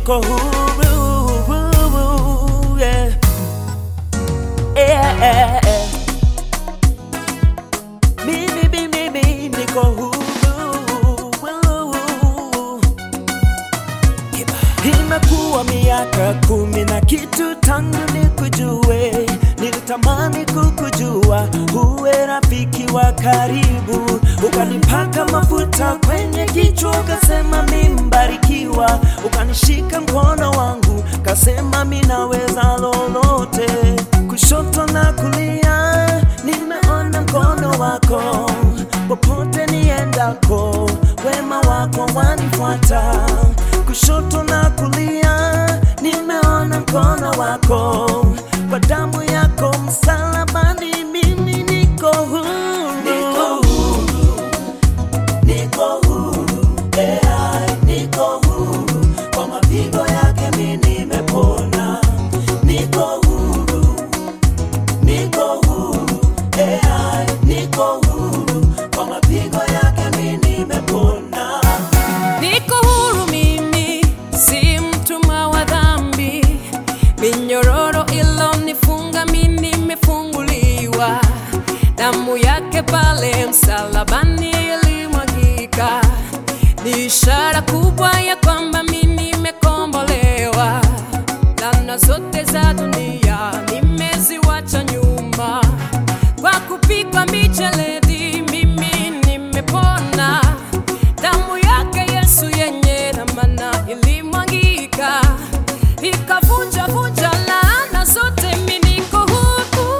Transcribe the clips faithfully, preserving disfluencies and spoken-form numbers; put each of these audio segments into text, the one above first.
niko huru, yeah. Yeah, yeah, yeah. Mimi, mimi, mimi, niko huru. Imekuwa miaka kumi na kitu tangu nikujue, nilitamani kukujua, uwe rafiki wa karibu. Ukanipaka mafuta kwenye kichwa, ukasema mimi mbarikiwa. Ukanishika mkono wangu, kasema mimi naweza lolote. Kushoto na kulia, nimeona mkono wako. Popote niendako, wema wako wanifuata. Kushoto na kulia, nimeona mkono wako. Kwa damu yako msalabani, mimi niko huru. Niko huru, niko huru, yeah, niko huru. Kwa mapigo yake mimi nimepona. Niko huru, niko huru, yeah, niko huru. Kwa mapigo yake mimi nimepona. Niko huru mimi, si mtumwa wa dhambi. Minyororo ilonifunga mimi nimefunguliwa. Damu yake pale msalabani ilimwagika. Ni ishara kubwa ya kwamba mimi nimekombolewa. Laana zote za dunia nimeziwacha nyuma. Kwa kupigwa mijeledi mimi nimepona. Damu yake Yesu yenye dhamana ilimwagika, ikavunja vunja laana zote. Mimi niko huru,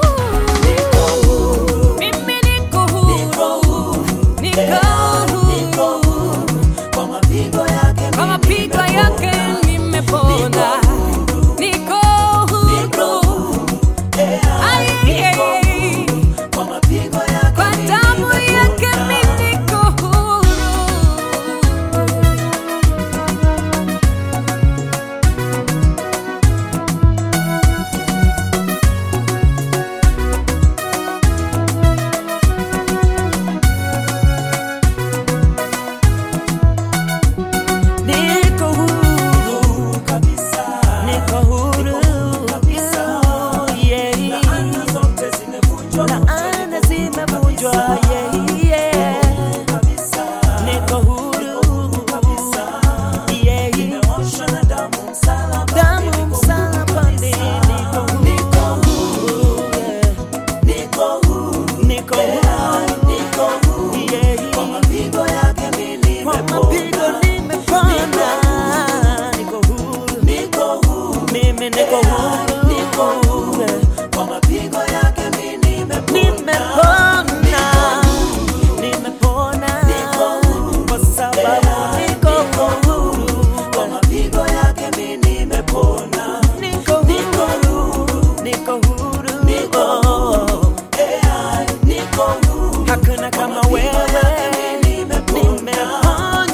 mimi niko huru, niko huru. Kwa mapigo yake, kwa mapigo yake nimepona. Niko huru, kwa mapigo yake, kwa damu yake mimi niko huru. niko huru kabisa, niko huru kabisa, yeah. Laana zote zimevunjwa, laana zimevunjwa, yeah, yeah. Niko huru kabisa, yeah. Nimeoshwa na damu msalabani, damu msalabani. Niko huru, yeah. Niko huru, niko huru, niko huru, yeah. Kwa mapigo yake mimi nimepona. Niko huru, niko huru, mimi niko huru, niko huru. Kwa mapigo yake mimi nimepona. Nimepona, nimepona, kwa sababu niko huru. Kwa mapigo yake mimi nimepona. Niko huru, niko huru, niko huru, yeah, niko huru. Hakuna kama wewe, nimeponywa.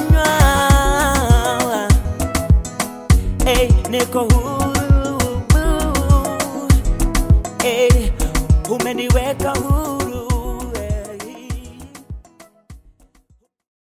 Hey, niko huru, hey, umeniweka huru.